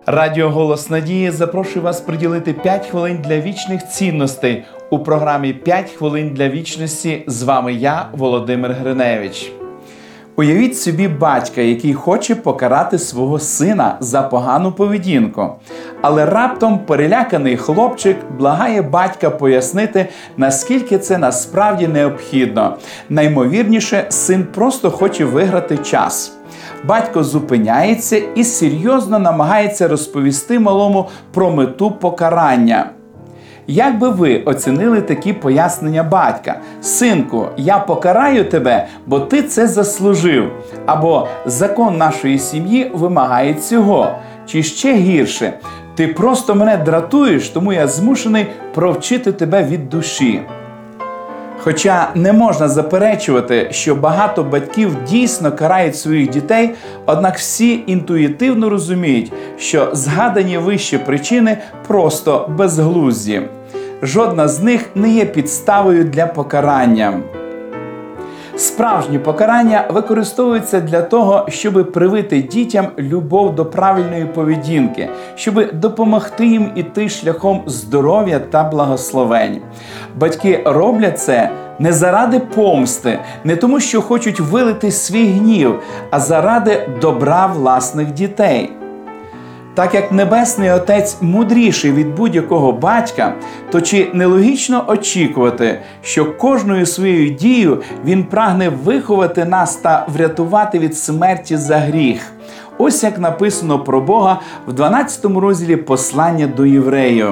Радіо «Голос Надії» запрошує вас приділити 5 хвилин для вічних цінностей у програмі «5 хвилин для вічності». З вами я, Володимир Гриневич. Уявіть собі батька, який хоче покарати свого сина за погану поведінку. Але раптом переляканий хлопчик благає батька пояснити, наскільки це насправді необхідно. Наймовірніше, син просто хоче виграти час. Батько зупиняється і серйозно намагається розповісти малому про мету покарання. Як би ви оцінили такі пояснення батька? «Синку, я покараю тебе, бо ти це заслужив». Або «Закон нашої сім'ї вимагає цього». Чи ще гірше «Ти просто мене дратуєш, тому я змушений провчити тебе від душі». Хоча не можна заперечувати, що багато батьків дійсно карають своїх дітей, однак всі інтуїтивно розуміють, що згадані вище причини просто безглузді. Жодна з них не є підставою для покарання. Справжні покарання використовуються для того, щоб привити дітям любов до правильної поведінки, щоб допомогти їм іти шляхом здоров'я та благословень. Батьки роблять це не заради помсти, не тому, що хочуть вилити свій гнів, а заради добра власних дітей. Так як Небесний Отець мудріший від будь-якого батька, то чи нелогічно очікувати, що кожною своєю дією Він прагне виховати нас та врятувати від смерті за гріх? Ось як написано про Бога в 12 розділі послання до євреїв.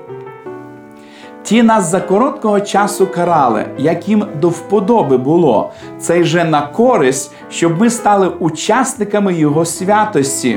«Ті нас за короткого часу карали, як їм до вподоби було, це й же на користь, щоб ми стали учасниками Його святості».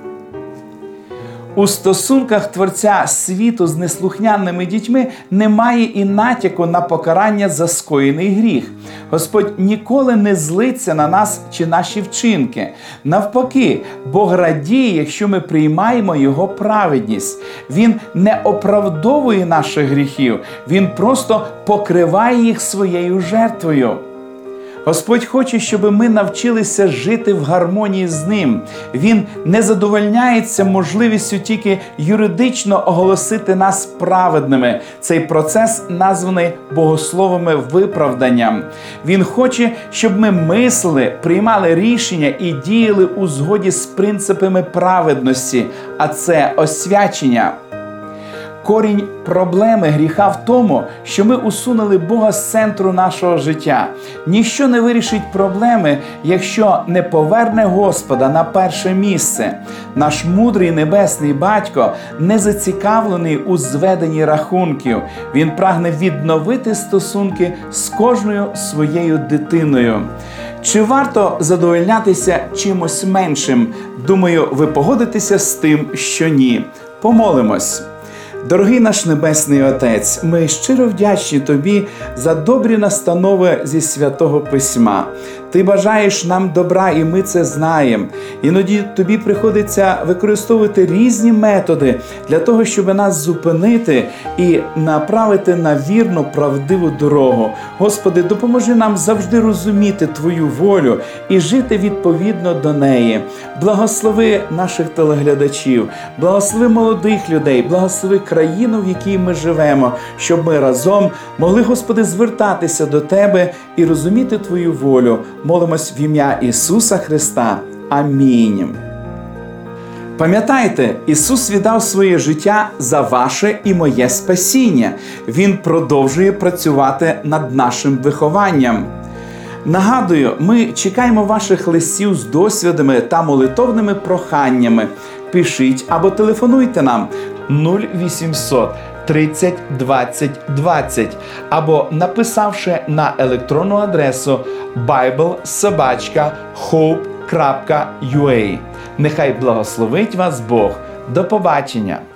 У стосунках Творця світу з неслухняними дітьми немає і натяку на покарання за скоєний гріх. Господь ніколи не злиться на нас чи наші вчинки. Навпаки, Бог радіє, якщо ми приймаємо Його праведність. Він не оправдовує наших гріхів, Він просто покриває їх своєю жертвою. Господь хоче, щоб ми навчилися жити в гармонії з Ним. Він не задовольняється можливістю тільки юридично оголосити нас праведними. Цей процес названий богословами виправданням. Він хоче, щоб ми мислили, приймали рішення і діяли у згоді з принципами праведності, а це освячення. Корінь проблеми гріха в тому, що ми усунули Бога з центру нашого життя. Ніщо не вирішить проблеми, якщо не поверне Господа на перше місце. Наш мудрий небесний батько не зацікавлений у зведенні рахунків. Він прагне відновити стосунки з кожною своєю дитиною. Чи варто задовольнятися чимось меншим? Думаю, ви погодитеся з тим, що ні. Помолимось. Дорогий наш Небесний Отець, ми щиро вдячні Тобі за добрі настанови зі Святого Письма. Ти бажаєш нам добра, і ми це знаємо. Іноді Тобі приходиться використовувати різні методи для того, щоб нас зупинити і направити на вірну, правдиву дорогу. Господи, допоможи нам завжди розуміти Твою волю і жити відповідно до неї. Благослови наших телеглядачів, благослови молодих людей, благослови країну, в якій ми живемо, щоб ми разом могли, Господи, звертатися до Тебе і розуміти Твою волю. Молимось в ім'я Ісуса Христа. Амінь. Пам'ятайте, Ісус віддав своє життя за ваше і моє спасіння. Він продовжує працювати над нашим вихованням. Нагадую, ми чекаємо ваших листів з досвідами та молитовними проханнями. Пишіть або телефонуйте нам 0800 30 20 20 або написавши на електронну адресу bible@hope.ua. Нехай благословить вас Бог. До побачення!